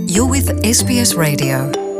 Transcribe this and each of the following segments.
You're with SBS Radio.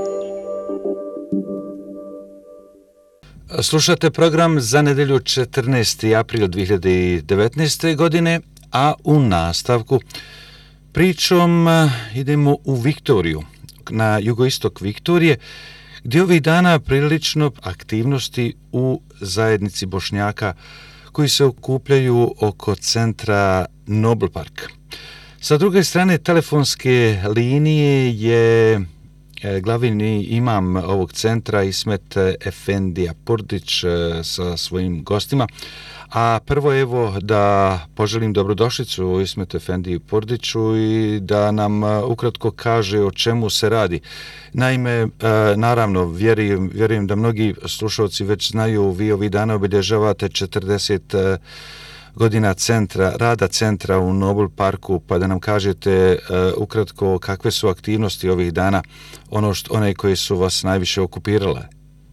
Slušate program za nedjelju 14. april 2019. godine, a u nastavku pričom idemo u Viktoriju, na jugoistok Viktorije, gdje ovih dana prilično aktivnosti u zajednici Bošnjaka koji se okupljaju oko centra Nobel Park. Sa druge strane telefonske linije je glavni imam ovog centra Ismet Efendija Purdić sa svojim gostima. A prvo evo da poželim dobrodošlicu Ismetu Efendiju Purdiću i da nam ukratko kaže o čemu se radi. Naime, naravno, vjerujem da mnogi slušalci već znaju, vi ovih dana obilježavate 40 godina rada centra u Nobel Parku, pa da nam kažete ukratko kakve su aktivnosti ovih dana, one koje su vas najviše okupirale.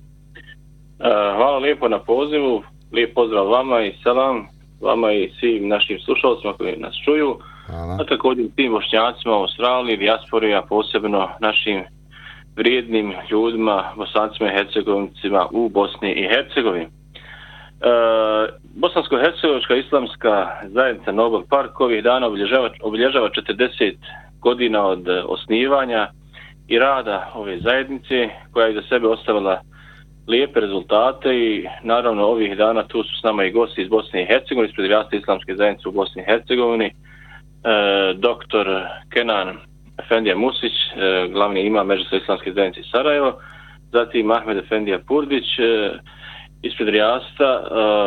Hvala lijepo na pozivu, lijep pozdrav vama i selam vama i svim našim slušalcima koji nas čuju, a također svim Bošnjacima u Australiji, dijaspori, a posebno našim vrijednim ljudima, Bosancima i Hercegovincima u Bosni i Hercegovini. Bosansko-hercegovačka islamska zajednica Nobel Park ovih dana obilježava 40 godina od osnivanja i rada ove zajednice, koja je za sebe ostavila lijepe rezultate i naravno ovih dana tu su s nama i gosti iz Bosne i Hercegovine, ispred Rasta islamske zajednice u Bosni i Hercegovini, dr. Kenan Efendija Musić, glavni imam Medžlisa islamske zajednice Sarajevo, zatim Ahmed Efendija Purdić, ispred Rasta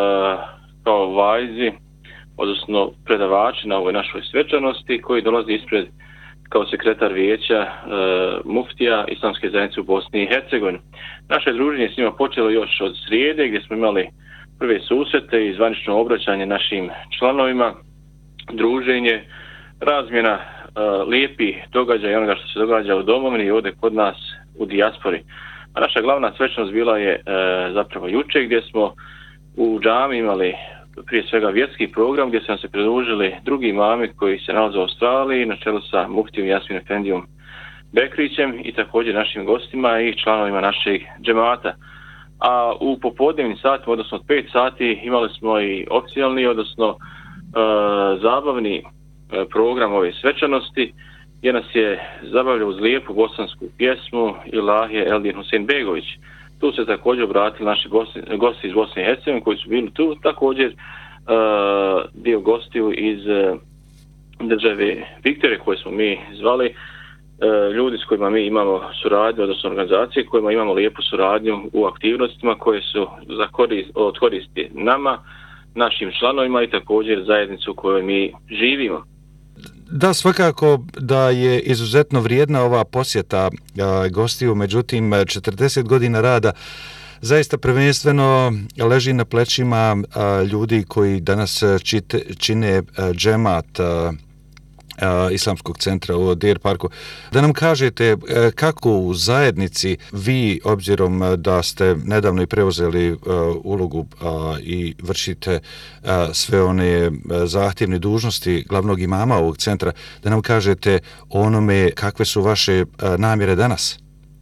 kao vajzi, odnosno predavači na ovoj našoj svečanosti, koji dolazi ispred kao sekretar vijeća muftija islamske zajednice u Bosni i Hercegovini. Naše druženje s njima počelo još od srijede, gdje smo imali prve susrete i zvanično obraćanje našim članovima, druženje, razmjena lijepih događaja i onoga što se događa u domovini i ovdje kod nas u dijaspori. A naša glavna svečanost bila je zapravo juče, gdje smo u džami imali prije svega vjerski program, gdje su nam se pridružili drugi imami koji se nalaze u Australiji na čelu sa muftijom Jasminom Efendijom Bekrićem i također našim gostima i članovima našeg džemata. A u popodnevnim satima, odnosno od 5 sati, imali smo i oficijalni, odnosno zabavni program ove svečanosti, gdje nas je zabavljao uz lijepu bosansku pjesmu Ilahije Eldin Husein Begović. Tu se također obratili naši gosti iz Bosne i Hercegovine koji su bili tu, također dio gostiju iz države Viktorije koje smo mi zvali, ljudi s kojima mi imamo suradnju, odnosno organizacije kojima imamo lijepu suradnju u aktivnostima koje su od koristi nama, našim članovima i također zajednicu u kojoj mi živimo. Da, svakako da je izuzetno vrijedna ova posjeta gostiju, međutim 40 godina rada zaista prvenstveno leži na plećima ljudi koji danas čine džemat islamskog centra u Deer Parku. Da nam kažete kako u zajednici vi, obzirom da ste nedavno i preuzeli ulogu i vršite sve one zahtjevne dužnosti glavnog imama ovog centra, da nam kažete onome kakve su vaše namjere danas?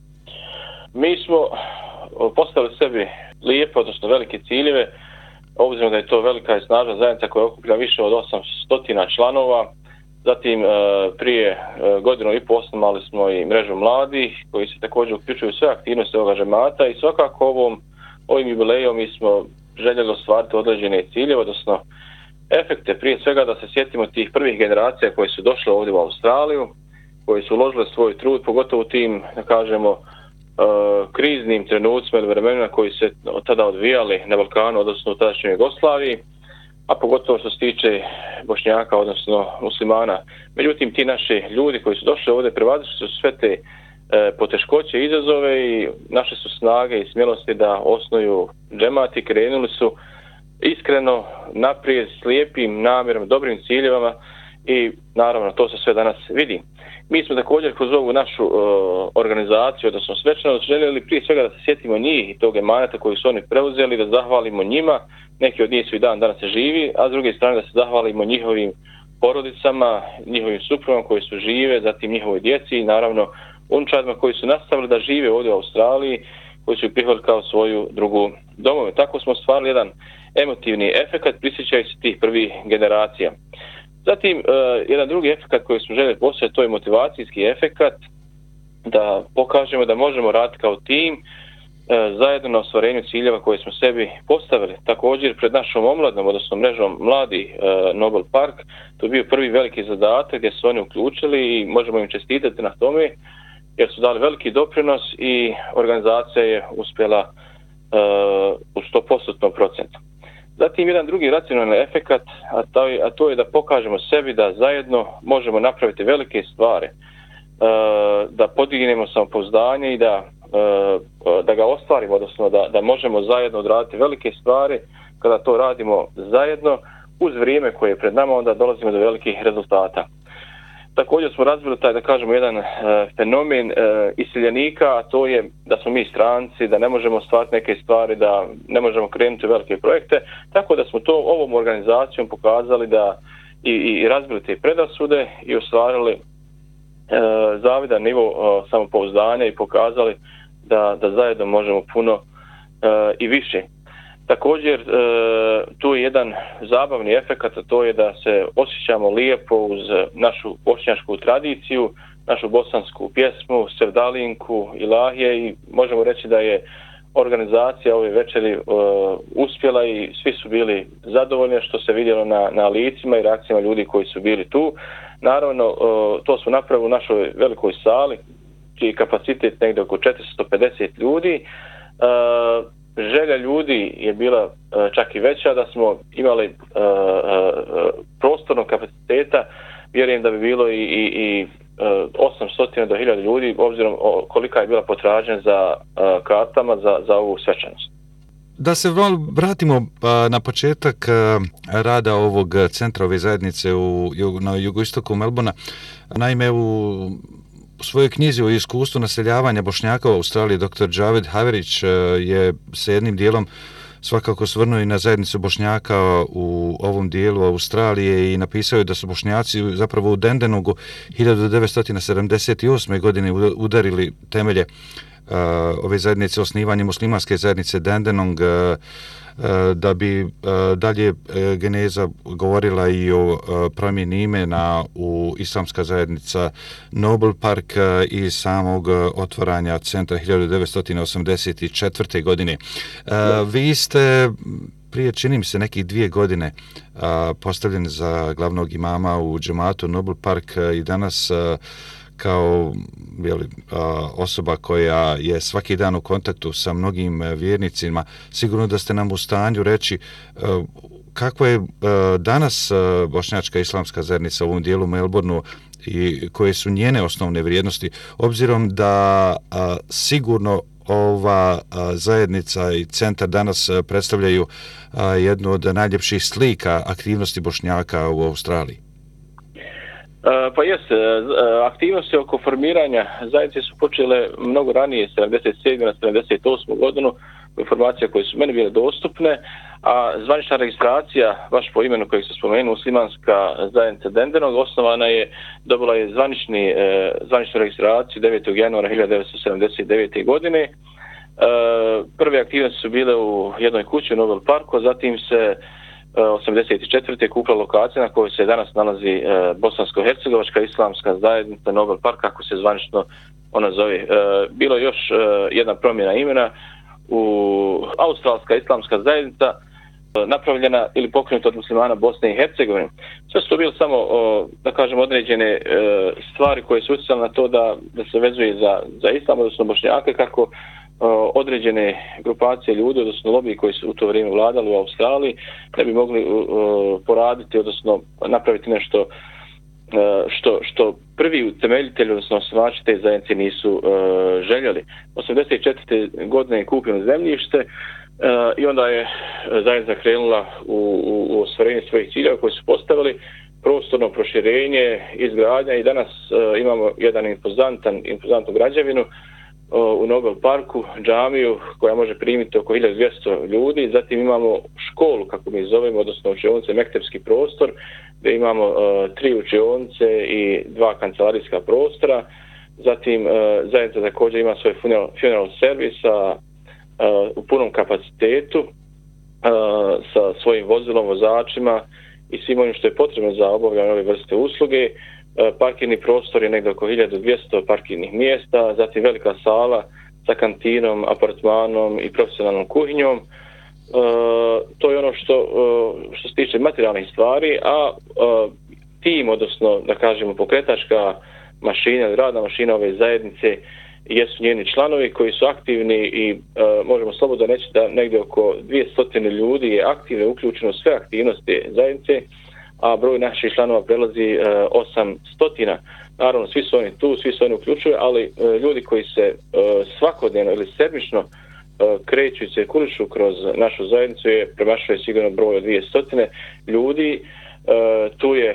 Mi smo postavili sebi lijepe, odnosno velike ciljeve, obzirom da je to velika i snažna zajednica koja okuplja više od 800 članova. Zatim prije godinu i pol osnovali smo i mrežu mladih koji se također uključuju sve aktivnosti ovoga džemata i svakako ovim jubilejom mi smo željeli ostvariti određene ciljeve, odnosno efekte, prije svega da se sjetimo tih prvih generacija koje su došle ovdje u Australiju, koji su uložile svoj trud, pogotovo u tim, da kažemo, kriznim trenucima ili vremenima koji se od tada odvijali na Balkanu, odnosno u tadašnjoj Jugoslaviji, a pogotovo što se tiče Bošnjaka, odnosno muslimana. Međutim, ti naši ljudi koji su došli ovdje prevazili su sve te poteškoće i izazove i naše su snage i smjelosti da osnuju džemat i krenuli su iskreno naprijed s lijepim namjerom, dobrim ciljevama i naravno to se sve danas vidi. Mi smo također kroz ovu našu organizaciju, odnosno svečanost, željeli prije svega da se sjetimo njih i tog emaneta koji su oni preuzeli, da zahvalimo njima, neki od njih su i dan danas živi, a s druge strane da se zahvalimo njihovim porodicama, njihovim suprugama koji su žive, zatim njihovoj djeci i naravno unučadima koji su nastavili da žive ovdje u Australiji, koji su prihvatili kao svoju drugu domove. Tako smo stvarili jedan emotivni efekat prisjećajući tih prvih generacija. Zatim, jedan drugi efekat koji smo željeli postaviti, to je motivacijski efekat, da pokažemo da možemo raditi kao tim, zajedno na ostvarenju ciljeva koje smo sebi postavili. Također pred našom omladnom, odnosno mrežom Mladi Nobel Park, to je bio prvi veliki zadatak gdje su oni uključili i možemo im čestitati na tome jer su dali veliki doprinos i organizacija je uspjela u 100%. Zatim jedan drugi racionalni efekat, a to je da pokažemo sebi da zajedno možemo napraviti velike stvari, da podignemo samopouzdanje i da ga ostvarimo, odnosno da možemo zajedno odraditi velike stvari. Kada to radimo zajedno, uz vrijeme koje je pred nama, onda dolazimo do velikih rezultata. Također smo razvili taj, da kažemo, jedan fenomen iseljenika, a to je da smo mi stranci, da ne možemo ostvariti neke stvari, da ne možemo krenuti u velike projekte, tako da smo to ovom organizacijom pokazali da i razbili te predrasude i ostvarili zavidan nivo samopouzdanja i pokazali da zajedno možemo puno i više. Također, tu je jedan zabavni efekat, a to je da se osjećamo lijepo uz našu bošnjačku tradiciju, našu bosansku pjesmu, sevdalinku, ilahije i možemo reći da je organizacija ove večeri uspjela i svi su bili zadovoljni što se vidjelo na licima i reakcijama ljudi koji su bili tu. Naravno, to su napravili u našoj velikoj sali, čiji kapacitet negdje oko 450 ljudi. Želja ljudi je bila čak i veća, da smo imali prostornog kapaciteta, vjerujem da bi bilo i 800 do 1000 ljudi, obzirom kolika je bila potražnja za kartama za ovu svečanost. Da se vratimo na početak rada ovog centra, ove zajednice na jugoistoku Melbourna. Naime, u svojoj knjizi o iskustvu naseljavanja Bošnjaka u Australiji dr. Javed Haverić je se jednim dijelom svakako svrnuo i na zajednicu Bošnjaka u ovom dijelu Australije i napisao je da su Bošnjaci zapravo u Dandenongu 1978. godine udarili temelje ove zajednice osnivanje muslimanske zajednice Dandenong, da bi dalje geneza govorila i o promjeni imena u islamska zajednica Nobel Park i samog otvaranja centra 1984. godine. Vi ste prije, čini mi se, nekih 2 godine postavljeni za glavnog imama u džematu Nobel Park i danas kao osoba koja je svaki dan u kontaktu sa mnogim vjernicima, sigurno da ste nam u stanju reći kako je danas bošnjačka islamska zajednica u ovom dijelu Melbourneu i koje su njene osnovne vrijednosti, obzirom da sigurno ova zajednica i centar danas predstavljaju jednu od najljepših slika aktivnosti Bošnjaka u Australiji. Pa jeste, aktivnosti oko formiranja zajednice su počele mnogo ranije, 77. na 78. godinu, informacije koje su meni bile dostupne, a zvanična registracija, baš po imenu kojeg se spomenuo, muslimanska zajednica Dandenong, osnovana je, dobila je zvaničnu registraciju 9. januara 1979. godine. Prve aktivnosti su bile u jednoj kući u Nobel Parku, a zatim se 1984. kupila lokacija na kojoj se danas nalazi Bosansko-hercegovačka islamska zajednica Nobel Park, kako se zvanično ona zove. Bilo je još jedna promjena imena u Australska islamska zajednica, napravljena ili pokrenuta od muslimana Bosne i Hercegovine. Sve su to bile samo, da kažem, određene stvari koje su utjecale na to da se vezuje za islam, odnosno Bošnjake, kako određene grupacije ljudi, odnosno lobiji koji su u to vrijeme vladali u Australiji, da bi mogli poraditi, odnosno napraviti nešto što prvi utemeljitelji, odnosno osnivači te zajednice nisu željeli. 1984. godine je kupljeno zemljište i onda je zajednica krenula u ostvarenje svojih ciljeva koji su postavili, prostorno proširenje, izgradnja i danas imamo jedan impozantnu građevinu u Nobel Parku, džamiju koja može primiti oko 1200 ljudi, zatim imamo školu, kako mi zovemo, odnosno učionice, mektepski prostor, gdje imamo 3 učionice i 2 kancelarijska prostora. Zatim zajednica također ima svoj funeral servisa u punom kapacitetu sa svojim vozilom, vozačima i svim onim što je potrebno za obavljanje ove vrste usluge. Parkirni prostor je negdje oko 1200 parkirnih mjesta, zatim velika sala sa kantinom, apartmanom i profesionalnom kuhinjom. To je ono što se tiče materijalnih stvari, a tim, odnosno da kažemo pokretačka mašina ili radna mašina ove zajednice jesu njeni članovi koji su aktivni i možemo slobodno reći da negdje oko 200 ljudi je aktivno uključeno u sve aktivnosti zajednice, a broj naših članova prelazi 800. Naravno, svi su oni tu, svi su oni uključuju, ali ljudi koji se svakodnevno ili sedmično kreću i cirkulišu kroz našu zajednicu je premašuje sigurno broj od 200 ljudi. Tu je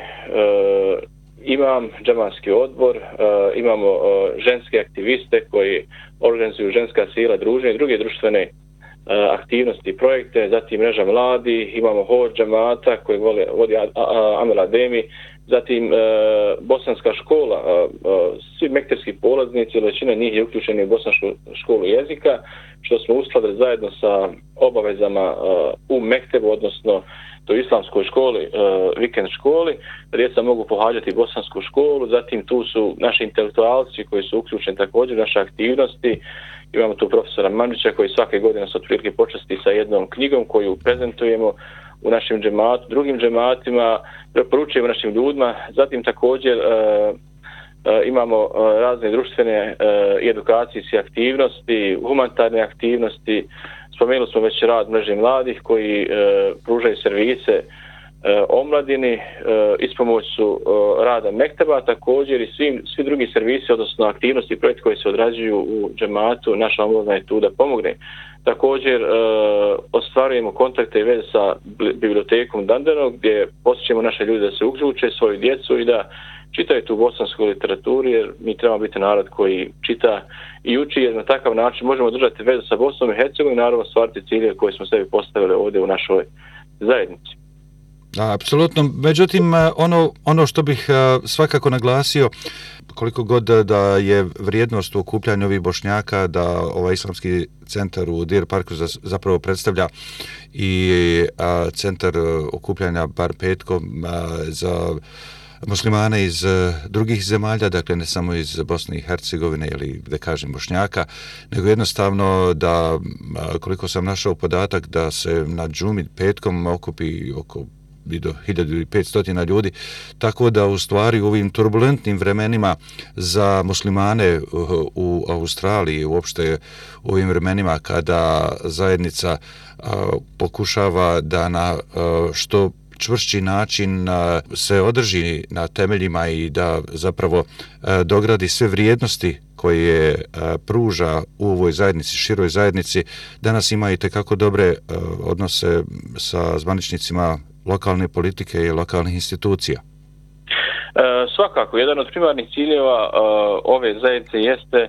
imam džematski odbor, imamo ženske aktiviste koji organizuju ženska sila, druženja i druge društvene aktivnosti i projekte, zatim mreža mladi, imamo hor džemata koji vodi Amel Ademi, zatim bosanska škola, svi mekterski polaznici, većina njih je uključeni u bosansku školu jezika, što smo uskladili zajedno sa obavezama u mektebu, odnosno to islamskoj školi, vikend školi, djeca mogu pohađati bosansku školu, zatim tu su naši intelektualci koji su uključeni također u naše aktivnosti. Imamo tu profesora Mandića koji svake godine se otprilike počasti sa jednom knjigom koju prezentujemo u našim džematu, drugim džematima, preporučujemo našim ljudima. Zatim također imamo razne društvene i edukacijske aktivnosti, humanitarne aktivnosti. Spomenuli smo već rad mreže mladih koji pružaju servise omladini, ispomoć su rada mekteba također i svi drugi servisi, odnosno aktivnosti i projekti koji se odrađuju u džematu, naša omladina je tu da pomogne. Također ostvarujemo kontakte i veze sa bibliotekom Dandeno gdje posjećemo naše ljude da se uključe, svoju djecu i da čitaju tu bosansku literaturu, jer mi trebamo biti narod koji čita i uči, jer na takav način možemo držati vezu sa Bosnom i Hercegovinom i naravno stvariti ciljeve koje smo sebi postavili ovdje u našoj zajednici. Apsolutno. Međutim, ono što bih svakako naglasio, koliko god da je vrijednost u okupljanju ovih Bošnjaka, da ovaj islamski centar u Deer Parku zapravo predstavlja i centar okupljanja bar petkom za muslimane iz drugih zemalja, dakle ne samo iz Bosne i Hercegovine ili da kažem Bošnjaka, nego jednostavno da, koliko sam našao podatak, da se na džumi petkom okupi oko do 1500 ljudi, tako da u stvari u ovim turbulentnim vremenima za muslimane u Australiji, uopšte u ovim vremenima kada zajednica pokušava da na što čvršći način se održi na temeljima i da zapravo dogradi sve vrijednosti koje pruža u ovoj zajednici, široj zajednici, danas ima i tekako dobre odnose sa zvaničnicima lokalne politike i lokalnih institucija. Svakako, jedan od primarnih ciljeva ove zajednice jeste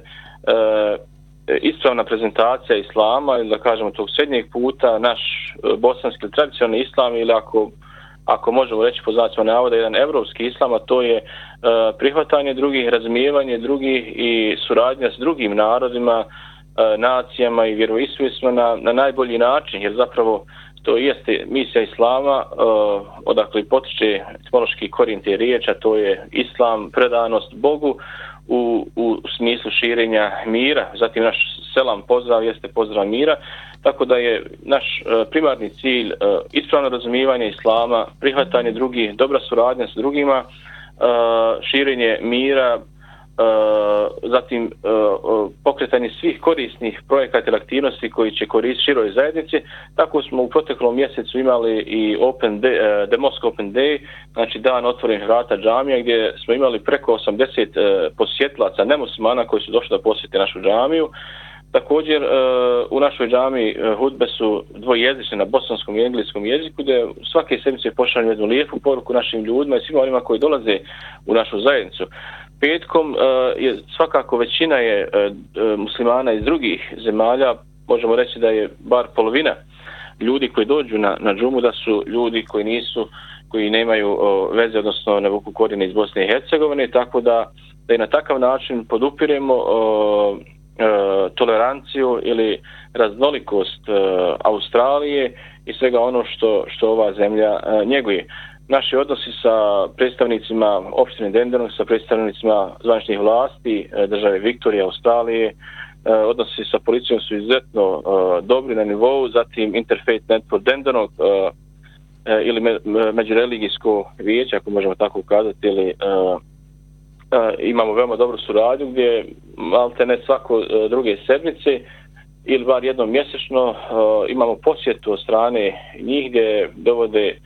ispravna prezentacija islama, ili da kažemo tog srednjeg puta, naš bosanski tradicionalni islam, ili ako možemo reći po znacima navoda jedan evropski islam, a to je prihvatanje drugih, razumijevanje drugih i suradnja s drugim narodima, nacijama i vjeroispovjestima na najbolji način, jer zapravo to jeste misija islama, odakle potiče etimološki korijen te riječi, a to je islam, predanost Bogu u smislu širenja mira. Zatim naš selam pozdrav jeste pozdrav mira, tako da je naš primarni cilj ispravno razumijevanje islama, prihvatanje drugih, dobra suradnja s drugima, širenje mira, zatim pokretanje svih korisnih projekata ili aktivnosti koji će koristiti široj zajednici. Tako smo u proteklom mjesecu imali i The Mosque Open Day, znači dan otvorenih vrata džamija, gdje smo imali preko 80 posjetlaca nemuslimana koji su došli da posjete našu džamiju. Također u našoj džamiji hudbe su dvojezične na bosanskom i engleskom jeziku, gdje svake sedmice pošaljemo jednu lijepu poruku našim ljudima i svima onima koji dolaze u našu zajednicu. Petkom je svakako većina je muslimana iz drugih zemalja, možemo reći da je bar polovina ljudi koji dođu na džumu da su ljudi koji nisu koji nemaju veze, odnosno ne vuku korijene iz Bosne i Hercegovine, tako da i na takav način podupiremo toleranciju ili raznolikost Australije i svega ono što ova zemlja njeguje. Naši odnosi sa predstavnicima opštine Dandenong, sa predstavnicima zvaničnih vlasti države Viktorije, Australije, odnosi sa policijom su izuzetno dobri na nivou, zatim Interfaith Network Dandenong ili međureligijsko vijeće, ako možemo tako ukazati, ili imamo veoma dobru suradnju gdje malte ne svako druge sedmice ili bar jednom mjesečno imamo posjetu od strane njih gdje dovode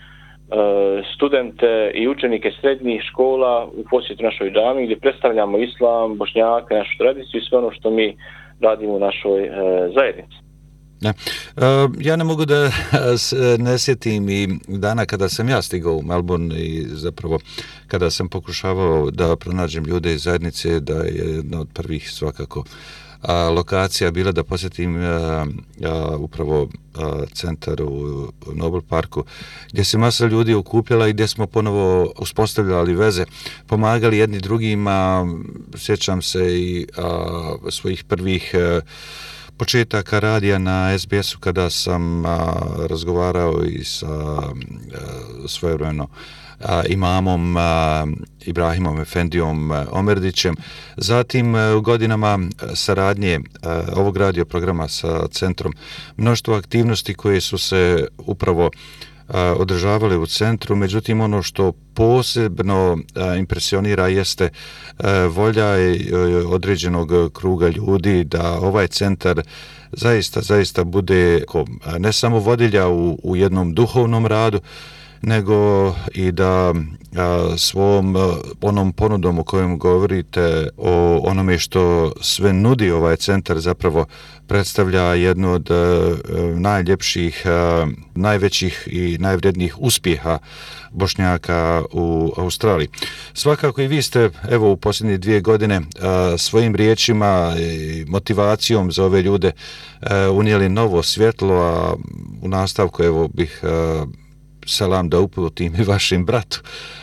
studente i učenike srednjih škola u posjetu našoj džami gdje predstavljamo islam, Bošnjaka, našu tradiciju i sve ono što mi radimo u našoj zajednici. Ne. Ja ne mogu da ne sjetim i dana kada sam ja stigao u Melbourne i zapravo kada sam pokušavao da pronađem ljude iz zajednice, da je jedna od prvih svakako lokacija bila da posjetim upravo centar u Nobel parku gdje se masa ljudi okupljala i gdje smo ponovo uspostavljali veze, pomagali jedni drugima. Sjećam se i svojih prvih početaka radija na SBS-u kada sam razgovarao i sa svojevremeno imamom Ibrahimom Efendijom Omerdićem. Zatim u godinama saradnje ovog radio programa sa centrom, mnoštvo aktivnosti koje su se upravo održavale u centru, međutim ono što posebno impresionira jeste volja određenog kruga ljudi da ovaj centar zaista bude ne samo vodilja u jednom duhovnom radu, nego i da svom onom ponudom o kojem govorite, o onome što sve nudi ovaj centar, zapravo predstavlja jednu od najljepših, najvećih i najvrednijih uspjeha Bošnjaka u Australiji. Svakako i vi ste evo u posljednje 2 godine svojim riječima i motivacijom za ove ljude unijeli novo svjetlo, a u nastavku evo bih selam da uputim i vašim bratu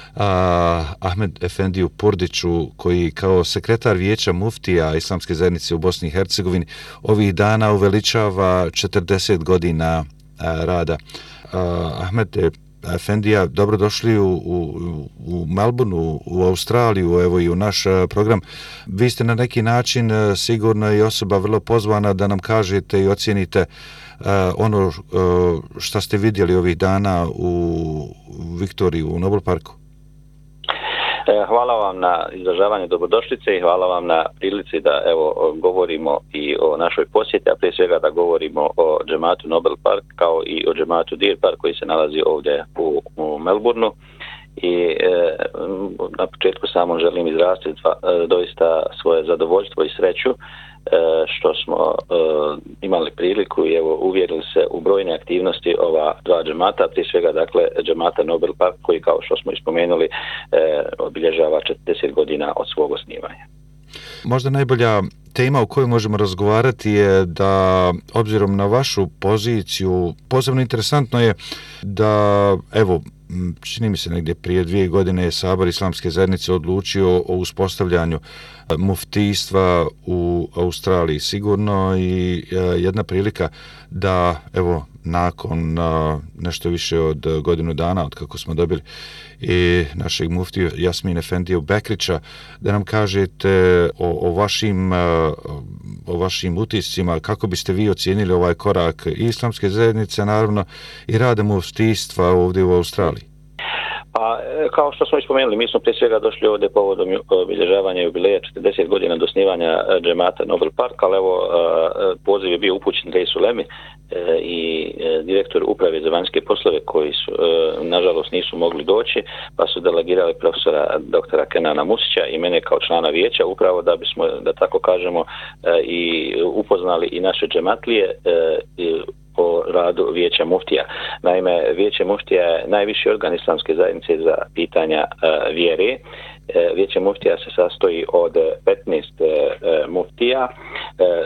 Ahmed Efendiju Purdiću, koji kao sekretar vijeća muftija Islamske zajednice u Bosni i Hercegovini ovih dana uveličava 40 godina rada. Ahmed Efendija, dobrodošli u Melbourne, u Australiju, evo i u naš program. Vi ste na neki način sigurno i osoba vrlo pozvana da nam kažete i ocijenite ono što ste vidjeli ovih dana u Viktoriji, u Nobel parku. Hvala vam na izražavanju dobrodošlice i hvala vam na prilici da evo govorimo i o našoj posjeti, a prije svega da govorimo o džematu Nobel Park kao i o džematu Deer Park koji se nalazi ovdje u Melbourneu. I na početku samo želim izraziti doista svoje zadovoljstvo i sreću što smo imali priliku i evo uvjerili se u brojne aktivnosti ova dva džemata, prije svega dakle džemata Nobel Park koji kao što smo ispomenuli obilježava 40 godina od svog osnivanja. Možda najbolja tema o kojoj možemo razgovarati je da, obzirom na vašu poziciju, posebno interesantno je da, evo, čini mi se negdje prije 2 godine je Sabor Islamske zajednice odlučio o uspostavljanju muftijstva u Australiji. Sigurno i jedna prilika da, evo, nakon nešto više od godinu dana od kako smo dobili i našeg muftiju Jasmine Efendiju Bekrića, da nam kažete o vašim utiscima, kako biste vi ocijenili ovaj korak i Islamske zajednice, naravno, i rada muftijstva ovdje u Australiji. Pa, kao što smo ispomenuli, mi smo prije svega došli ovdje povodom obilježavanja jubileja 40 godina do osnivanja džemata Nobel Park, ali evo poziv je bio upućen Reisu Lemi i direktor uprave za vanjske poslove koji su, nažalost, nisu mogli doći, pa su delegirali profesora doktora Kenana Musića i mene kao člana vijeća, upravo da bismo, da tako kažemo, i upoznali i naše džematlije o radu Vijeća muftija. Naime, Vijeće muftija je najviši organ Islamske zajednice za pitanja vjere. Vijeće muftija se sastoji od 15 muftija. To je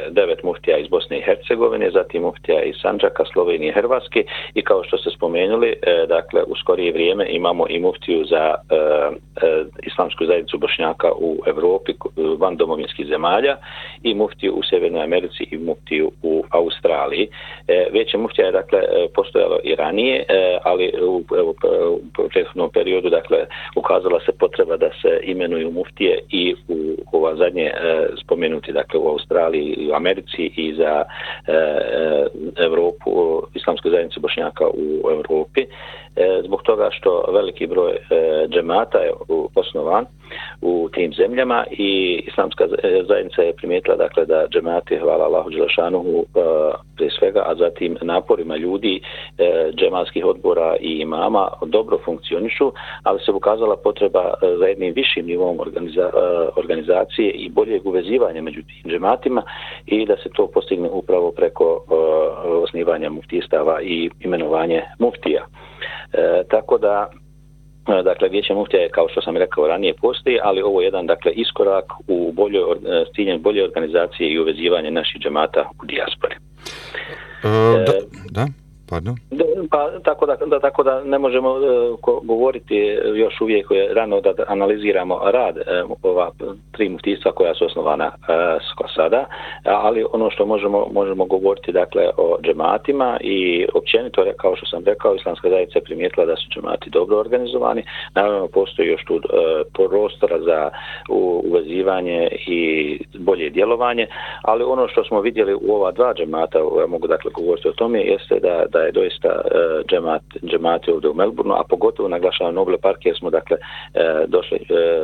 9 muftija iz Bosne i Hercegovine, zatim muftija iz Sandžaka, Slovenije, Hrvatske i kao što ste spomenuli, dakle u skorije vrijeme imamo i muftiju za islamsku zajednicu Bošnjaka u Europi van domovinskih zemalja i muftiju u Sjevernoj Americi i muftiju u Australiji. Vijeće muftija je dakle postojalo i ranije, ali u prethodnom periodu dakle ukazala se potreba da se imenuju muftije i u ova zadnje spomenuti dakle u Australiji i u Americi i za Europu, islamsku zajednicu Bošnjaka u Europi. Zbog toga što veliki broj džemata je osnovan u tim zemljama i islamska zajednica je primijetila dakle da džemati, hvala Allahu dželešanuhu, prije svega, a zatim naporima ljudi, džematskih odbora i imama dobro funkcionišu, ali se ukazala potreba za jednim višim nivom organizacije i boljeg uvezivanja među tim džematima i da se to postigne upravo preko osnivanja muftijstava i imenovanje muftija. Tako da dakle vijeće muftija je, kao što sam rekao ranije, postoji, ali ovo je jedan dakle iskorak u s ciljem bolje organizacije i uvezivanje naših džemata u dijaspori. Pardon. Tako da ne možemo govoriti, još uvijek je rano da analiziramo rad ova 3 muftijstva koja su osnovana sada, ali ono što možemo govoriti dakle o džematima i općenito, kao što sam rekao, islamska zajednica je primijetila da su džemati dobro organizovani. Naravno postoji još tu prostora za uvezivanje i bolje djelovanje, ali ono što smo vidjeli u ova 2 džemata, ja mogu dakle govoriti o tome, jeste da je doista džemati ovdje u Melbourneu, a pogotovo naglašavam Noble Park jer smo dakle došli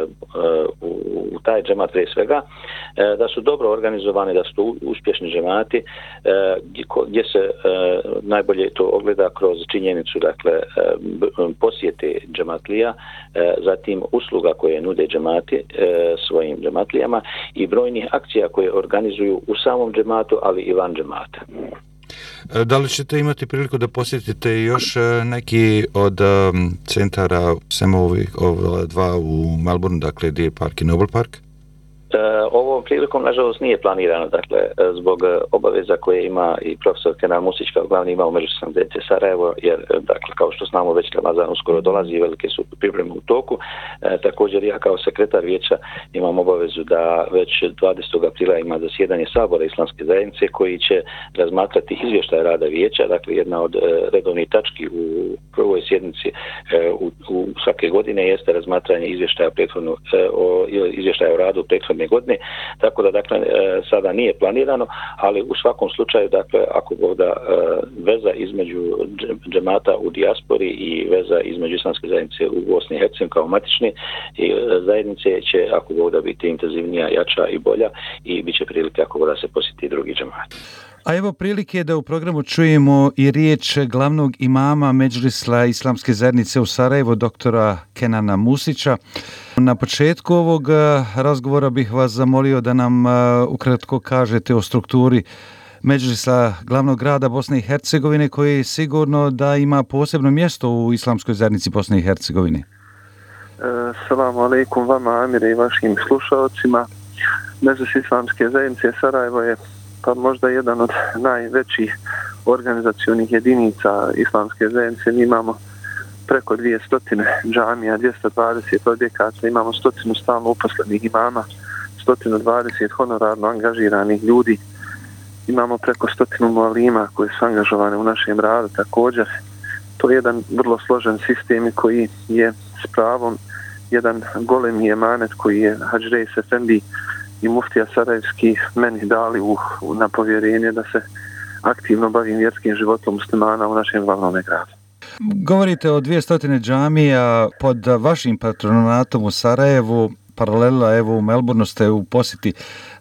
u taj džemat prije svega, da su dobro organizovani, da su to uspješni džemati, gdje se najbolje to ogleda kroz činjenicu dakle posjete džematlija, zatim usluga koje nude džemati svojim džematlijama i brojnih akcija koje organizuju u samom džematu, ali i van džemata. Da li ćete imati priliku da posjetite još neki od centara, sem ovih 2 u Melbourneu, dakle Deer Park i Noble Park? Ovom prilikom nažalost nije planirano, dakle zbog obaveza koje ima i profesor Kenan Musić kao glavni imam međunarodne zajednice Sarajevo, jer dakle kao što znamo već Ramazan uskoro dolazi i velike su pripreme u toku. Također ja kao sekretar vijeća imam obavezu da već 20. aprila ima zasjedanje Sabora islamske zajednice koji će razmatrati izvještaj rada vijeća, dakle jedna od redovnih tački u prvoj sjednici u svake godine jeste razmatranje izvještaja izvještaja o radu prethodne godine, tako da dakle sada nije planirano, ali u svakom slučaju dakle ako da veza između džemata u dijaspori i veza između islamske zajednice u Bosni i Hercegovini kao matične zajednice će ako da biti intenzivnija, jača i bolja i bit će prilike ako da se posjeti drugi džemat. A evo prilike da u programu čujemo i riječ glavnog imama Medžlisla islamske zajednice u Sarajevu, doktora Kenana Musića. Na početku ovog razgovora bih vas zamolio da nam ukratko kažete o strukturi Medžlisa glavnog grada Bosne i Hercegovine, koji sigurno da ima posebno mjesto u islamskoj zajednici Bosne i Hercegovine. Assalamu alaikum vama, Amire, i vašim slušalcima. Medžlis islamske zajednice Sarajevo je pa možda jedan od najvećih organizacionih jedinica islamske zajednice. Mi imamo preko 200 džamija, 220 objekata, imamo 100 stalno uposlenih imama, 120 honorarno angažiranih ljudi, imamo preko 100 mualima koji su angažovani u našem radu. Također, to je jedan vrlo složen sistem koji je s pravom jedan golemi emanet koji je Hadž Reis Efendi i muftija Sarajevski meni dali na povjerenje da se aktivno bavim vjerskim životom muslimana u našem glavnom gradu. Govorite o 200 džamija pod vašim patronatom u Sarajevu, paralela evo u Melbourneu ste u posjeti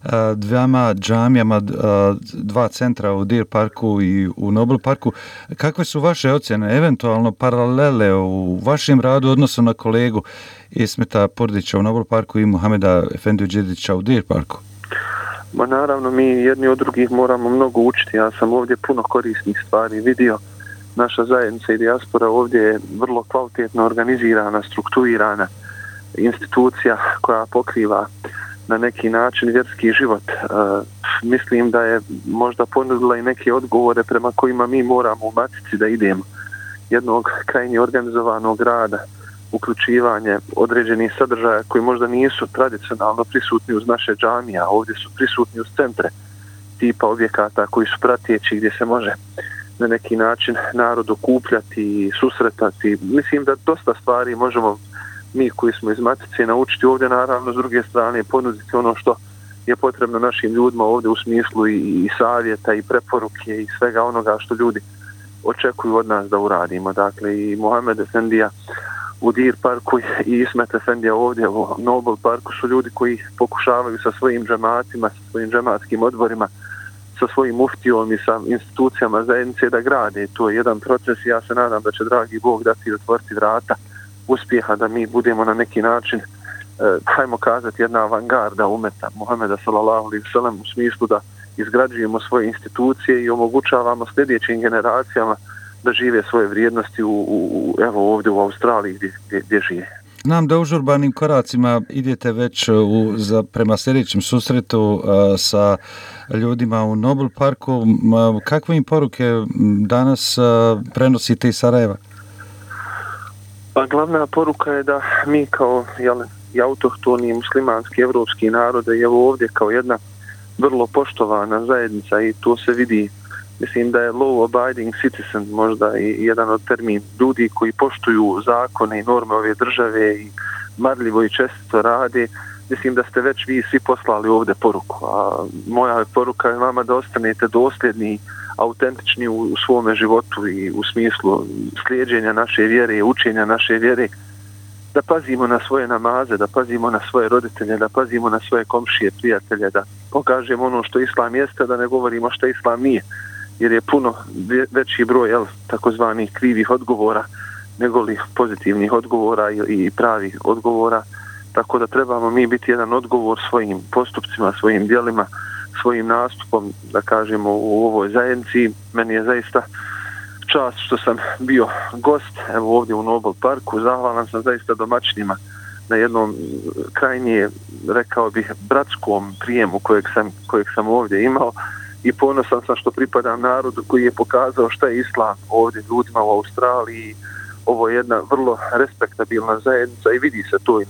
2 džamijama, 2 centra u Deer Parku i u Noble Parku. Kakve su vaše ocjene, eventualno paralele u vašem radu odnosno na kolegu Ismeta Pordića u Noble Parku i Muhameda Efendiju Đedića u Deer Parku? Ma naravno, mi jedni od drugih moramo mnogo učiti. Ja sam ovdje puno korisnih stvari vidio. Naša zajednica i dijaspora ovdje je vrlo kvalitetno organizirana, strukturirana institucija koja pokriva na neki način vjerski život mislim da je možda ponudila i neke odgovore prema kojima mi moramo u Matici da idemo. Jednog krajnje organizovanog rada, uključivanje određenih sadržaja koji možda nisu tradicionalno prisutni uz naše džamije, a ovdje su prisutni uz centre tipa objekata koji su prateći, gdje se može na neki način narod okupljati i susretati. Mislim da dosta stvari možemo mi koji smo iz Matice naučiti ovdje, naravno s druge strane ponuditi ono što je potrebno našim ljudima ovdje u smislu i savjeta i preporuke i svega onoga što ljudi očekuju od nas da uradimo. Dakle, i Mohamed Efendija u Dir parku i Ismet Efendija ovdje u Nobel parku su ljudi koji pokušavaju sa svojim džematima, sa svojim džematskim odborima, sa svojim muftijom i sa institucijama zajednice da grade. To je jedan proces i ja se nadam da će dragi Bog dati i otvoriti vrata uspjeha da mi budemo na neki način, hajmo kazati, jedna avangarda umeta Muhameda sallallahu alejhi ve sellem u smislu da izgrađujemo svoje institucije i omogućavamo sljedećim generacijama da žive svoje vrijednosti evo ovdje u Australiji gdje žive. Znam da užurbanim koracima idete već prema sljedećem susretu sa ljudima u Nobel parku. Kakve im poruke danas prenosite iz Sarajeva? Pa glavna poruka je da mi kao i autohtoni muslimanski evropski narode i evo ovdje kao jedna vrlo poštovana zajednica i to se vidi. Mislim da je law abiding citizen možda i jedan od termin ljudi koji poštuju zakone i norme ove države i marljivo i često rade. Mislim da ste već vi svi poslali ovdje poruku, a moja poruka je vama da ostanete dosljedni, autentični u svome životu i u smislu slijeđenja naše vjere i učenja naše vjere, da pazimo na svoje namaze, da pazimo na svoje roditelje, da pazimo na svoje komšije, prijatelje, da pokažemo ono što Islam jeste, da ne govorimo što Islam nije, jer je puno veći broj takozvanih krivih odgovora nego li pozitivnih odgovora i pravih odgovora, tako da trebamo mi biti jedan odgovor svojim postupcima, svojim djelima, svojim nastupom, da kažemo, u ovoj zajednici. Meni je zaista čast što sam bio gost evo ovdje u Nobel parku. Zahvalan sam zaista domaćinima na jednom krajnje, rekao bih, bratskom prijemu kojeg sam ovdje imao i ponosan sam što pripadam narodu koji je pokazao šta je Islam ovdje ljudima u Australiji. Ovo je jedna vrlo respektabilna zajednica i vidi se to i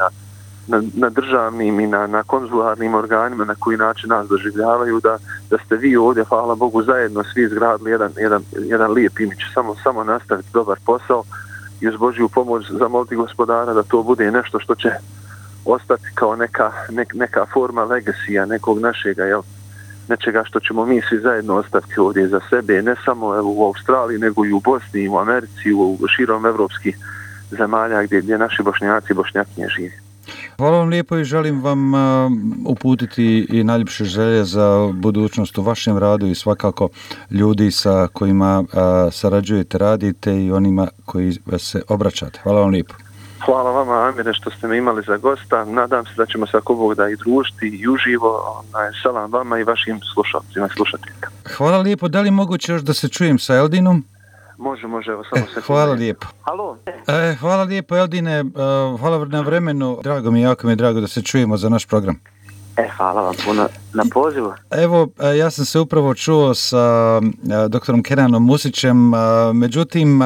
na državnim i na konzularnim organima na koji način nas doživljavaju, da ste vi ovdje, hvala Bogu, zajedno svi izgradili jedan lijep imidž. Samo nastaviti dobar posao i uz Božju pomoć zamoliti Gospodara da to bude nešto što će ostati kao neka forma legacija nekog našega, nečega što ćemo mi svi zajedno ostaviti ovdje za sebe, ne samo u Australiji, nego i u Bosni, i u Americi, u širom evropskih zemalja gdje naši Bošnjaci i Bošnjakinje žive. Hvala vam lijepo i želim vam uputiti i najljepše želje za budućnost u vašem radu i svakako ljudi sa kojima sarađujete, radite i onima koji se obraćate. Hvala vam lijepo. Hvala vama, Amire, što ste me imali za gosta. Nadam se da ćemo se ako Bog da i družiti i uživo. Salam vama i vašim slušalcima i slušateljima. Hvala lijepo. Da li moguće još da se čujem sa Eldinom? Može, evo samo se. Hvala lijepo. Halo. Hvala lijepo, Eldine, hvala na vremenu, jako mi je drago da se čujemo za naš program. Hvala vam puno na pozivu. Evo, ja sam se upravo čuo sa doktorom Kenanom Musićem, međutim,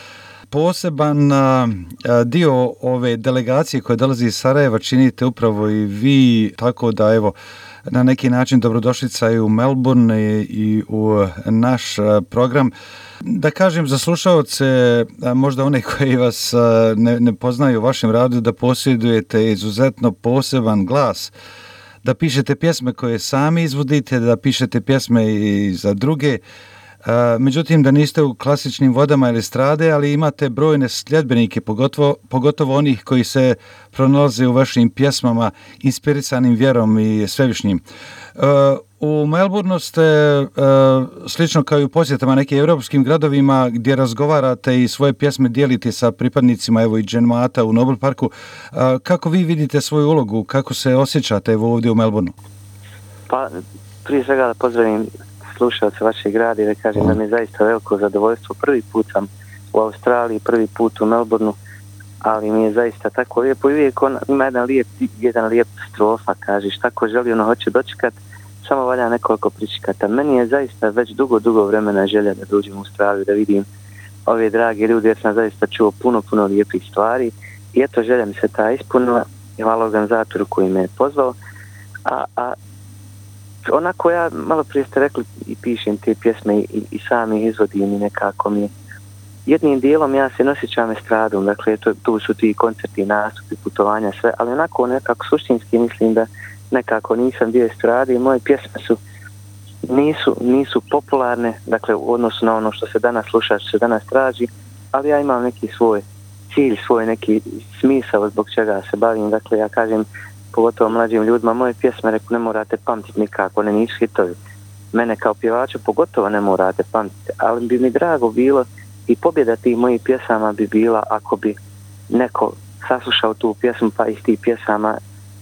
poseban dio ove delegacije koja dolazi iz Sarajeva činite upravo i vi, tako da evo, na neki način dobrodošlica i u Melbourne i u naš program. Da kažem za slušaoce, možda one koji vas ne poznaju u vašem radu, da posjedujete izuzetno poseban glas, da pišete pjesme koje sami izvodite, da pišete pjesme i za druge, međutim da niste u klasičnim vodama ili strade, ali imate brojne sljedbenike, pogotovo onih koji se pronalaze u vašim pjesmama inspirisanim vjerom i svevišnjim. U Melbourneu ste, slično kao i u posjetama nekim europskim gradovima gdje razgovarate i svoje pjesme dijelite sa pripadnicima evo i džemata u Nobel parku. Kako vi vidite svoju ulogu? Kako se osjećate evo ovdje u Melbourneu? Pa, prije svega da pozdravim slušalce vašeg grada i da kažem da mi je zaista veliko zadovoljstvo. Prvi put sam u Australiji, prvi put u Melbourneu, ali mi je zaista tako lijepo i uvijek ima jedan lijep strofa, kažeš, tako želi, ono hoće dočekat samo valja nekoliko pričekata. Meni je zaista već dugo vremena želja da dođem u Australiju, da vidim ove drage ljudi, jer sam zaista čuo puno lijepih stvari i eto, želja mi se ta ispunila. Hvala organizatoru koji me je pozvao. A onako ja, malo prije ste rekli, i pišem te pjesme i sami izvodim i nekako mi je. Jednim dijelom ja se osjećam estradom, dakle tu su ti koncerti, nastupi, putovanja, sve, ali onako nekako suštinski mislim da nekako nisam dio estrade i moje pjesme nisu popularne, dakle u odnosu na ono što se danas sluša, što se danas traži, ali ja imam neki svoj cilj, svoj neki smisao zbog čega se bavim, dakle ja kažem pogotovo mlađim ljudima, moje pjesme ne morate pamtiti nikako, one nisu hitovi. Mene kao pjevača pogotovo ne morate pamtiti, ali bi mi drago bilo i pobjeda tih mojih pjesama bi bila ako bi neko saslušao tu pjesmu pa iz tih pjesama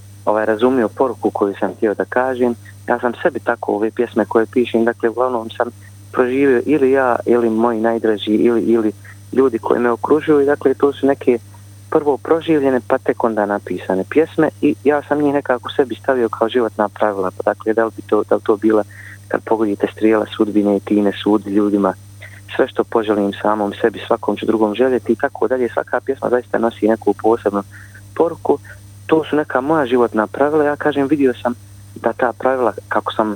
razumio poruku koju sam htio da kažem. Ja sam sebi tako ove pjesme koje pišem, dakle uglavnom sam proživio ili ja ili moji najdraži ili ljudi koji me okružuju i dakle to su neke prvo proživljene pa tek onda napisane pjesme i ja sam njih nekako sebi stavio kao životna pravila, pa dakle da li to bila kad pogodite strijela sudbine i tine sudi ljudima sve što poželim samom sebi, svakom ću drugom željeti i tako dalje. Svaka pjesma zaista nosi neku posebnu poruku. To su neka moja životna pravila. Ja kažem, vidio sam da ta pravila kako sam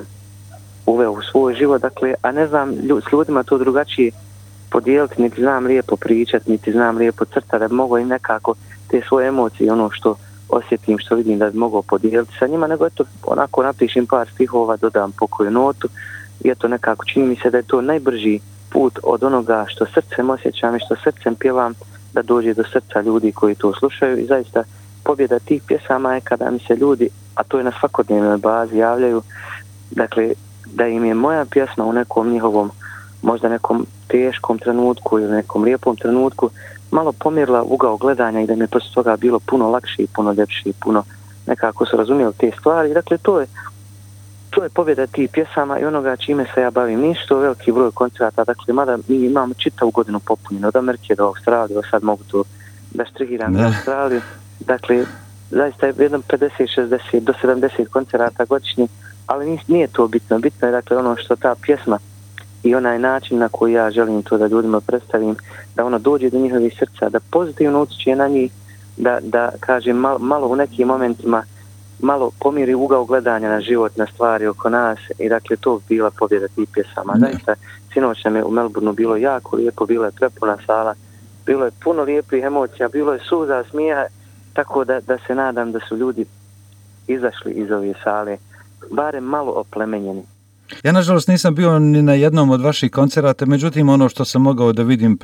uveo u svoj život, dakle, a ne znam s ljudima to drugačije podijeliti, niti znam lijepo pričati, niti znam lijepo crtati, da bi mogo im nekako te svoje emocije, ono što osjetim, što vidim da bi mogao podijeliti sa njima, nego eto, onako napišem par stihova, dodam pokoju notu i eto nekako čini mi se da je to najbrži put od onoga što srcem osjećam i što srcem pjevam da dođe do srca ljudi koji to slušaju i zaista pobjeda tih pjesama je kada mi se ljudi, a to je na svakodnevnoj bazi, javljaju, dakle, da im je moja pjesma u nekom njihovom, možda nekom teškom trenutku ili nekom lijepom trenutku malo pomjerila ugao gledanja i da mi je poslije toga bilo puno lakše i puno ljepše i puno nekako su razumjeli te stvari. Dakle, to je pobjeda tih pjesama i onoga čime se ja bavim. Nisu to veliki broj koncerata, dakle, mada mi imamo čitavu godinu popunjenu od Amerike do Australije, sad mogu to da strihiram za Australiju. Dakle, zaista je jedno 50, 60 do 70 koncerata godišnje, ali nije to bitno. Bitno je dakle ono što ta pjesma i onaj način na koji ja želim to da ljudima predstavim, da ono dođe do njihovih srca, da pozitivno utječe na njih, da kažem malo u nekim momentima malo pomiri ugao gledanja na život, na stvari oko nas i dakle to bila pobjeda tih pjesama. Zaista, sinoć nam je u Melbourneu bilo jako lijepo, bila je prepuna sala, bilo je puno lijepih emocija, bilo je suza, smija, tako da se nadam da su ljudi izašli iz ove sale, barem malo oplemenjeni. Ja nažalost nisam bio ni na jednom od vaših koncerata, međutim ono što sam mogao da vidim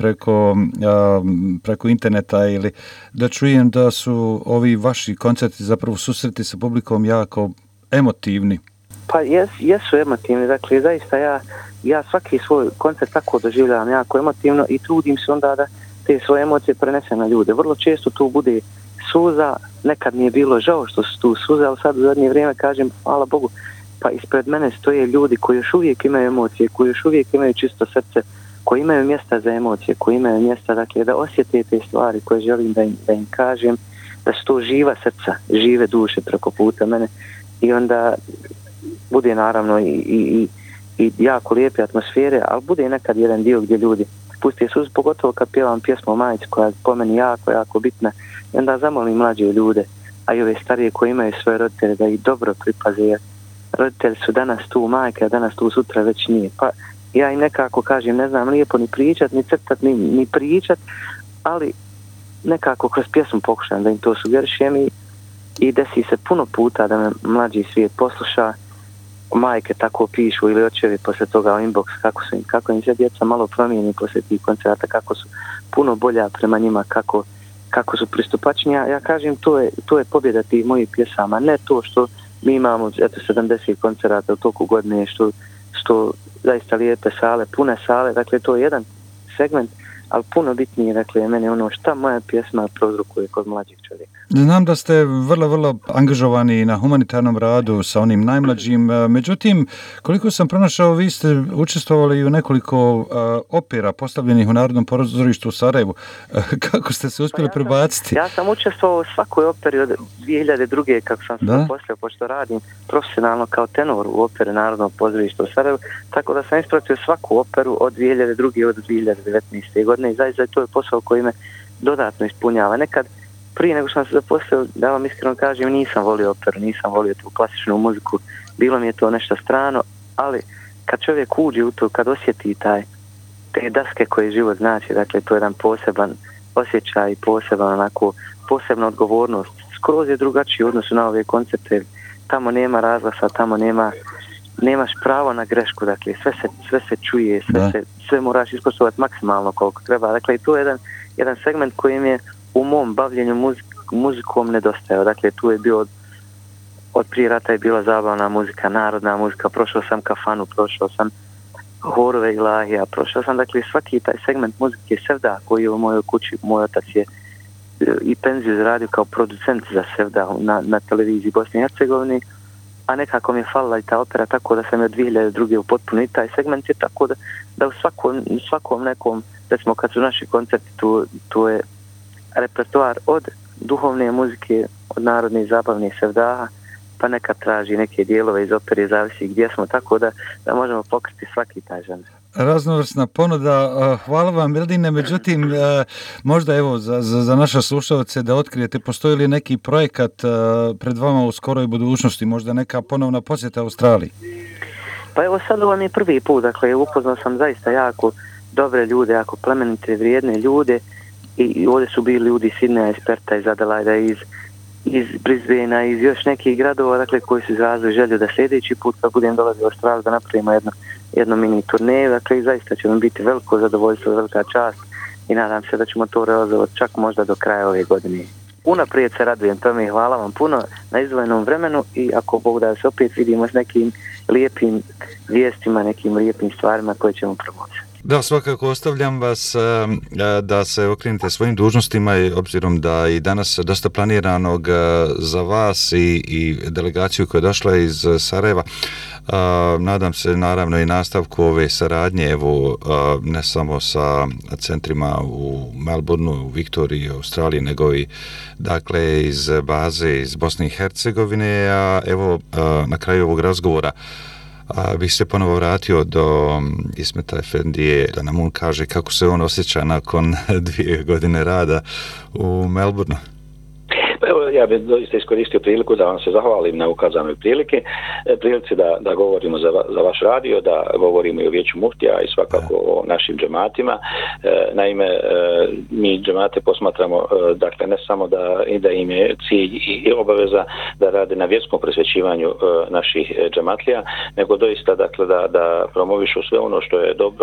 preko interneta ili da čujem da su ovi vaši koncerti zapravo susreti sa publikom jako emotivni. Pa jesu emotivni, dakle zaista ja svaki svoj koncert tako doživljavam jako emotivno i trudim se onda da te svoje emocije prenesem na ljude. Vrlo često tu bude suza, nekad mi je bilo žao što su tu suze, ali sad u zadnje vrijeme kažem hvala Bogu, pa ispred mene stoje ljudi koji još uvijek imaju emocije, koji još uvijek imaju čisto srce, koji imaju mjesta za emocije, koji imaju mjesta dakle, da osjete te stvari koje želim da im kažem, da su to živa srca, žive duše preko puta mene i onda bude naravno i jako lijepe atmosfere, ali bude nekad jedan dio gdje ljudi pusti suzu, pogotovo kad pjevam pjesmu o majici koja je po meni jako bitna i onda zamolim mlađe ljude, a i ove starije koji imaju svoje roditelje da ih dobro pripaze, jer roditelji su danas tu majke, a danas tu sutra već nije. Pa ja im nekako kažem, ne znam lijepo ni pričat, ni crtat, ni pričat, ali nekako kroz pjesmu pokušam da im to sugerišem i desi se puno puta da me mlađi svijet posluša, majke tako pišu ili očevi poslije toga u inbox kako im se djeca malo promijeni poslije tih koncerta, kako su puno bolja prema njima, kako su pristupačniji. Ja kažem, to je pobjeda tih mojih pjesama, ne to što mi imamo 70 koncerata u toku godine, što zaista lijepe sale, pune sale, dakle to je jedan segment, ali puno bitnije, dakle, mene ono šta moja pjesma prouzrokuje kod mlađih čovjeka. čovjeka. Znam da ste vrlo angažovani na humanitarnom radu sa onim najmlađim, međutim, koliko sam pronašao, vi ste učestvovali u nekoliko opera postavljenih u Narodnom pozorištu u Sarajevu. Kako ste se uspjeli prebaciti? Ja sam učestvovao u svakoj operi od 2002. kako sam se zaposlio, pošto radim profesionalno kao tenor u operi Narodnog pozorišta u Sarajevu, tako da sam ispratio svaku operu od 2002. od 2019. godine i zaista to je posao koji me dodatno ispunjava. Nekad prije nego što sam se zaposlio, da vam iskreno kažem, nisam volio operu, nisam volio tu klasičnu muziku, bilo mi je to nešto strano, ali kad čovjek uđe u to, kad osjeti te daske koje život znači, dakle to je jedan poseban osjećaj, posebna odgovornost, skroz je drugačiji u odnosu na ove koncerte, tamo nema razglasa, tamo nemaš pravo na grešku, dakle sve se čuje, sve moraš ispoštovati maksimalno koliko treba, dakle to je jedan segment koji mi je u mom bavljenju muzikom nedostajao, dakle tu je bio od prije rata je bila zabavna muzika, narodna muzika, prošao sam kafanu, prošao sam horove ilahija, prošao sam dakle svaki taj segment muzike sevda koji je u mojoj kući, moj otac je i penziju zaradio kao producent za sevda na televiziji Bosne i Hercegovine, a nekako mi je falila i ta opera tako da sam je od 2002. u potpuno i taj segment je tako da u svakom nekom, recimo kad su naši koncerti, tu je repertoar od duhovne muzike, od narodne i zabavne sevdaha, pa nekad traži neke dijelove iz opere, zavisi gdje smo, tako da možemo pokriti svaki taj žanr. Raznovrsna ponuda, hvala vam Mildine, međutim možda evo za naše slušalce da otkrijete, postoji li neki projekat pred vama u skoroj budućnosti, možda neka ponovna posjeta Australiji? Pa evo sad ovo mi je prvi put, dakle upoznao sam zaista jako dobre ljude, jako plemenite, vrijedne ljude i ovdje su bili ljudi iz Sidneja, iz Perta, iz Adelaida, iz Brisbanea, iz još nekih gradova, dakle koji su izrazili želju da sljedeći put kad budem dolazio u Australiju da napravimo jedno mini turneju, dakle i zaista će nam biti veliko zadovoljstvo, velika čast i nadam se da ćemo to realizovati čak možda do kraja ove godine. Unaprijed se radujem tome i hvala vam puno na izdvojenom vremenu i ako Bog da se opet vidimo s nekim lijepim vijestima, nekim lijepim stvarima koje ćemo promovirati. Da, svakako ostavljam vas da se okrenete svojim dužnostima, obzirom da i danas dosta planiranog za vas i delegaciju koja je došla iz Sarajeva. Nadam se naravno i nastavku ove saradnje, evo ne samo sa centrima u Melbourneu, u Viktoriji, Australiji, nego i dakle iz baze iz Bosne i Hercegovine, a evo na kraju ovog razgovora bih se ponovo vratio do Ismeta Efendije da nam on kaže kako se on osjeća nakon 2 godine rada u Melbourneu. Evo, ja bih doista iskoristio priliku da vam se zahvalim na ukazanoj prilici da govorimo za vaš radio, da govorimo i o Vijeću muftija i svakako o našim džematima. Naime, mi džemate posmatramo, dakle, ne samo da im je cilj i obaveza da rade na vjerskom prosvećivanju naših džematlija, nego doista, dakle, da promovišu sve ono što je dobro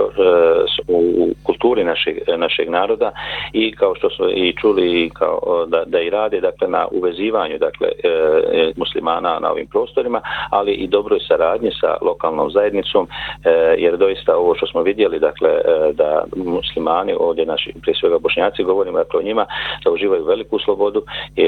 u kulturi našeg naroda i kao što smo i čuli da i rade, dakle, na uvezivanju, dakle, muslimana na ovim prostorima, ali i dobroj saradnji sa lokalnom zajednicom, jer doista ovo što smo vidjeli, dakle, da muslimani ovdje, naši, prije svega Bošnjaci, govorimo dakle o njima, da uživaju veliku slobodu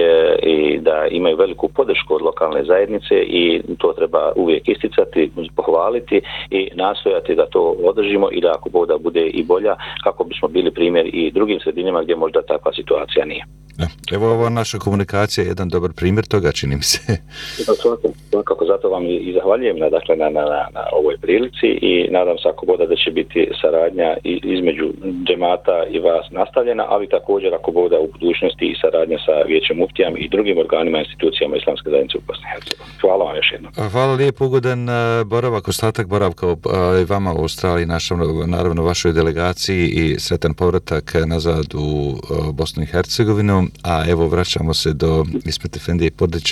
i da imaju veliku podršku od lokalne zajednice i to treba uvijek isticati, pohvaliti i nastojati da to održimo i da ako Bog da bude i bolja, kako bismo bili primjer i drugim sredinama gdje možda takva situacija nije. Evo ova naša komunikacija je jedan dobar primjer toga, čini mi se. Svakako, zato vam i zahvaljujem na ovoj prilici i nadam se ako Boga da će biti saradnja između džemata i vas nastavljena, ali također ako Boga u budućnosti i saradnja sa Vijećem muftijama i drugim organima i institucijama Islamske zajednice u Bosni i Hercegovini. Hvala vam još jednom. Hvala lijepo, ugodan boravak, ostatak boravka i vama u Australiji, naravno vašoj delegaciji i sretan povratak nazad u Bosnu i Hercegovinu. A evo vraćamo se do Ismeta Efendije i Podlića.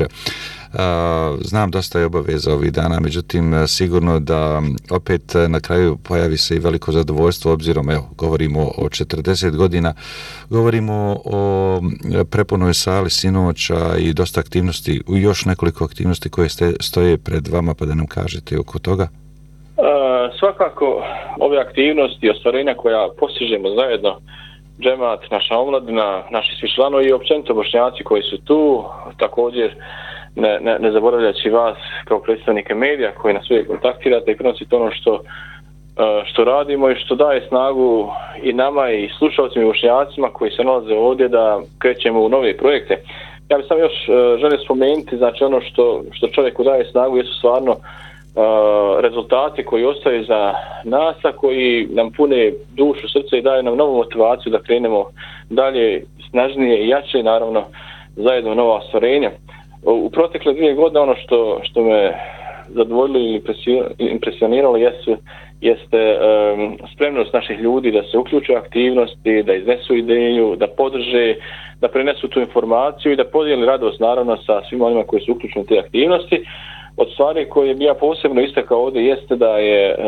Znam dosta je obaveza ovih dana, međutim sigurno da opet na kraju pojavi se i veliko zadovoljstvo, obzirom, evo, govorimo o 40 godina, govorimo o prepunoj sali sinoća i dosta aktivnosti, još nekoliko aktivnosti koje stoje pred vama, pa da nam kažete oko toga. Svakako ove aktivnosti i ostvarenja koja postižemo zajedno džemat, naša omladina, naši svi članovi i općenito Bošnjaci koji su tu, također ne zaboravljajući vas kao predstavnike medija koji nas uvijek kontaktirate i prenosite ono što radimo i što daje snagu i nama i slušalcima i Bošnjacima koji se nalaze ovdje da krećemo u nove projekte. Ja bih sam još želio spomenuti, znači ono što čovjeku daje snagu jesu stvarno rezultati koji ostaju za nas, a koji nam pune dušu, srce i daju nam novu motivaciju da krenemo dalje, snažnije i jače, naravno zajedno nova ostvarenja. U protekle 2 godine ono što me zadovoljilo ili impresioniralo jeste spremnost naših ljudi da se uključe u aktivnosti, da iznesu ideju, da podrže, da prenesu tu informaciju i da podijeli radost naravno sa svima onima koji su uključeni u te aktivnosti. Od stvari koje bi ja posebno istakao ovdje jeste da je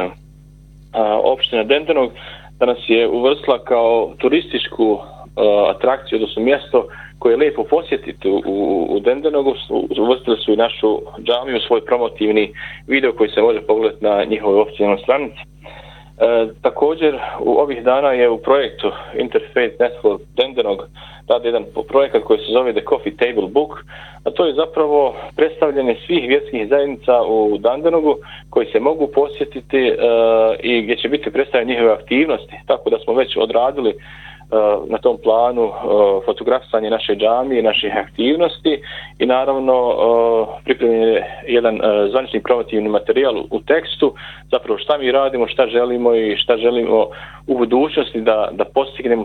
opština Dendenog da nas je uvrstila kao turističku atrakciju, odnosno mjesto koje je lijepo posjetiti u Dendenogu. Uvrstili su i našu džamiju, svoj promotivni video koji se može pogledati na njihovoj oficijalnoj stranici. Također u ovih dana je u projektu Interfaith Network Dendenog radi jedan projekat koji se zove The Coffee Table Book, a to je zapravo predstavljanje svih vjerskih zajednica u Dendenogu koji se mogu posjetiti i gdje će biti predstavljene njihove aktivnosti, tako da smo već odradili na tom planu fotografisanje naše džamije, naših aktivnosti i naravno pripremljen je jedan zvanični promotivni materijal u tekstu, zapravo šta mi radimo, šta želimo i šta želimo u budućnosti da postignemo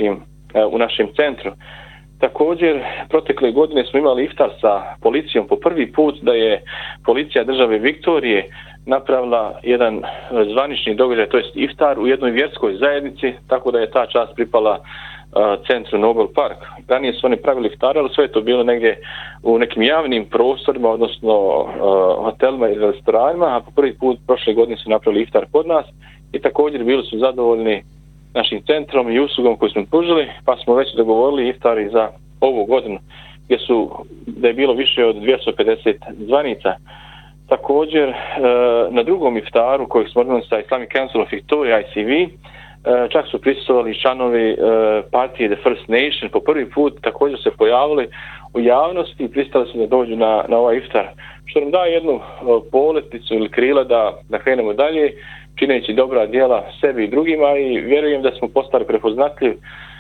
u našem centru. Također, protekle godine smo imali iftar sa policijom po prvi put, da je policija države Viktorije napravila jedan zvanični događaj, to jest iftar u jednoj vjerskoj zajednici, tako da je ta čast pripala centru Nobel Park. Ranije su oni pravili iftare, ali sve je to bilo negdje u nekim javnim prostorima, odnosno hotelima i restoranima, a po prvi put prošle godine su napravili iftar kod nas i također bili su zadovoljni našim centrom i uslugom koju smo pružili, pa smo već dogovorili iftari za ovu godinu, da je bilo više od 250 zvanica. Također, na drugom iftaru kojeg smo organizovali sa Islamic Council of Victoria, ICV, čak su prisustvovali članovi partije The First Nation po prvi put, također se pojavili u javnosti i pristali su da dođu na ovaj iftar, što nam daje jednu poletnicu ili krila da krenemo dalje, čineći dobra djela sebi i drugima, i vjerujem da smo postali prepoznatljiv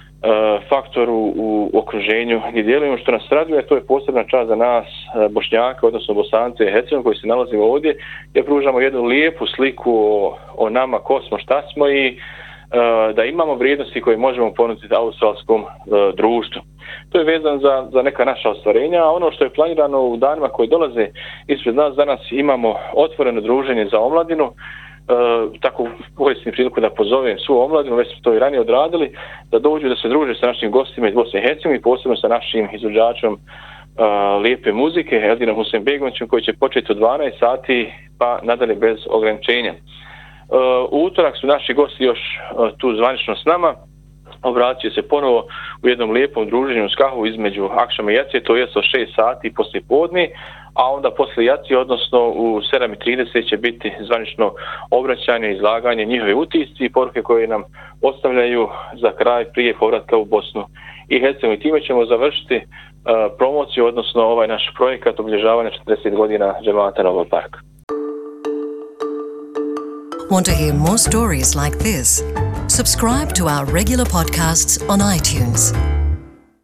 faktor u okruženju gdje djelujemo, što nas raduje. To je posebna čast za nas Bošnjaka, odnosno Bosance i Hercegovine koji se nalazimo ovdje, gdje pružamo jednu lijepu sliku o nama, ko smo, šta smo i da imamo vrijednosti koje možemo ponuditi australskom društvu. To je vezan za neka naša ostvarenja, a ono što je planirano u danima koji dolaze ispred nas, danas imamo otvoreno druženje za omladinu. Tako koristim priliku da pozovem svu omladinu, već smo to i ranije odradili, da dođu da se druže sa našim gostima iz Bosne i Hercegovine i posebno sa našim izvođačom lijepe muzike Eldinom Husenbegovićem, koji će početi u 12 sati pa nadalje bez ograničenja. U utorak su naši gosti još tu zvanično s nama, obratit će se ponovo u jednom lijepom druženju uz kahvu između akšama i jacije, to je od 6 sati poslije podne, a onda poslije jacije, odnosno u 7:30 će biti zvanično obraćanje, izlaganje, njihove utisci i poruke koje nam ostavljaju za kraj prije povratka u Bosnu i Hercegovinu. Time ćemo završiti promociju, odnosno ovaj naš projekat obilježavanja 40 godina džemata Nobel Park. Want to hear more stories like this? Subscribe to our regular podcasts on iTunes.